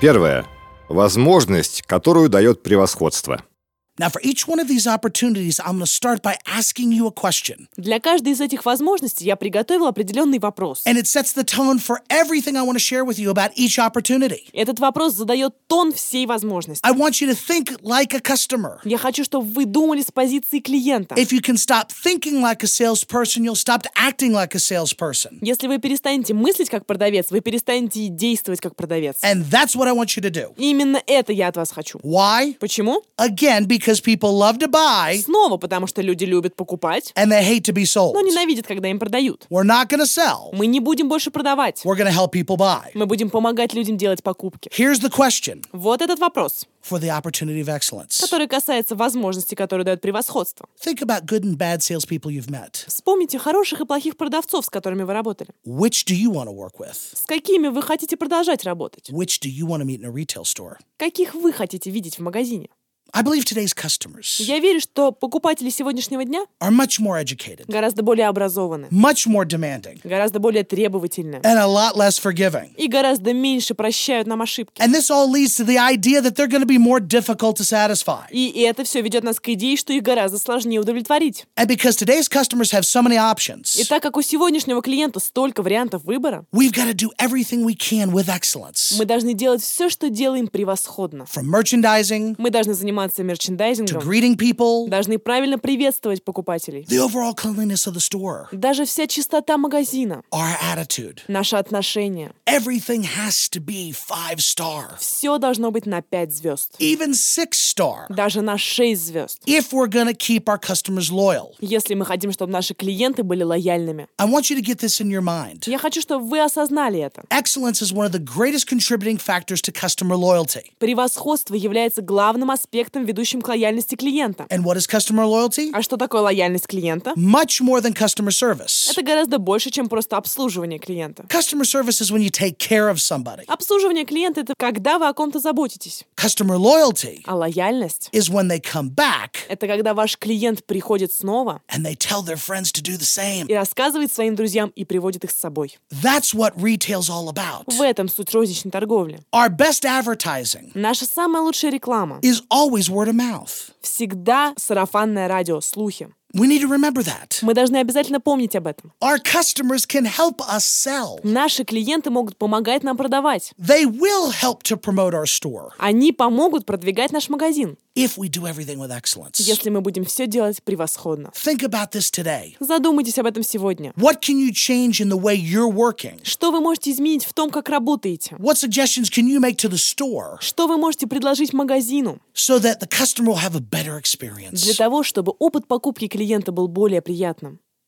Первое. Возможность, которую дает превосходство. Now, for each one of these opportunities, I'm going to start by asking you a question. Для каждой из этих возможностей я приготовил определенный вопрос. And it sets the tone for everything I want to share with you about each opportunity. Этот вопрос задает тон всей возможности. I want you to think like a customer. Я хочу, чтобы вы думали с позиции клиента. If you can stop thinking like a salesperson, you'll stop acting like a salesperson. Если вы перестанете мыслить как продавец, вы перестанете действовать как продавец. And that's what I want you to do. И именно это я от вас хочу. Why? Почему? Again, because people love to buy Снова потому, что люди любят покупать, and they hate to be sold. но ненавидят, когда им продают. We're not going to sell. Мы не будем больше продавать. We're going to help people buy. Мы будем помогать людям делать покупки. Here's the question Вот этот вопрос, for the opportunity of excellence. который касается возможности, которую дает превосходство. Think about good and bad salespeople you've met. Вспомните хороших и плохих продавцов, с которыми вы работали. Which do you want to work with? С какими вы хотите продолжать работать? Which do you want to meet in a retail store? Каких вы хотите видеть в магазине? I believe today's customers Я верю, что покупатели сегодняшнего дня are much more educated, гораздо более образованы, much more demanding, гораздо более требовательны and a lot less forgiving. и гораздо меньше прощают нам ошибки. And this all leads to the idea that they're going to be more difficult to satisfy. И это все ведет нас к идее, что их гораздо сложнее удовлетворить. And because today's customers have so many И options, так как у сегодняшнего клиента столько вариантов выбора, we've got to do everything we can with excellence. мы должны делать все, что делаем, превосходно. From merchandising Мы должны заниматься to мерчендайзингом, greeting people, должны правильно приветствовать покупателей. the overall cleanliness of the store, Даже вся чистота магазина, our attitude. наше отношение, Everything has to be 5-star, все должно быть на 5 звезд, even 6-star, даже на 6 звезд. if we're going to keep our customers loyal. Если мы хотим, чтобы наши клиенты были лояльными. I want you to get this in your mind. Я хочу, чтобы вы осознали это. Excellence is one of the greatest contributing factors to customer loyalty. Превосходство является главным аспектом, ведущим к лояльности клиента. And what is customer loyalty? А что такое лояльность клиента? Much more than customer service. Это гораздо больше, чем просто обслуживание клиента. Customer service is when you take care of somebody. Обслуживание клиента — это когда вы о ком-то заботитесь. Customer loyalty А лояльность is when they come back — это когда ваш клиент приходит снова and they tell their friends to do the same. и рассказывает своим друзьям и приводит их с собой. That's what retail's all about. В этом суть розничной торговли. Our best advertising Наша самая лучшая реклама is always word of mouth. всегда сарафанное радио, слухи. We need to remember that. Мы должны обязательно помнить об этом. Our customers can help us sell. Наши клиенты могут помогать нам продавать. They will help to promote our store Они помогут продвигать наш магазин, if we do everything with excellence. если мы будем все делать превосходно. Think about this today. Задумайтесь об этом сегодня. What can you change in the way you're working? Что вы можете изменить в том, как работаете? What suggestions can you make to the store Что вы можете предложить магазину so that the customer will have a better для experience? того, чтобы опыт покупки клиента был более приятным?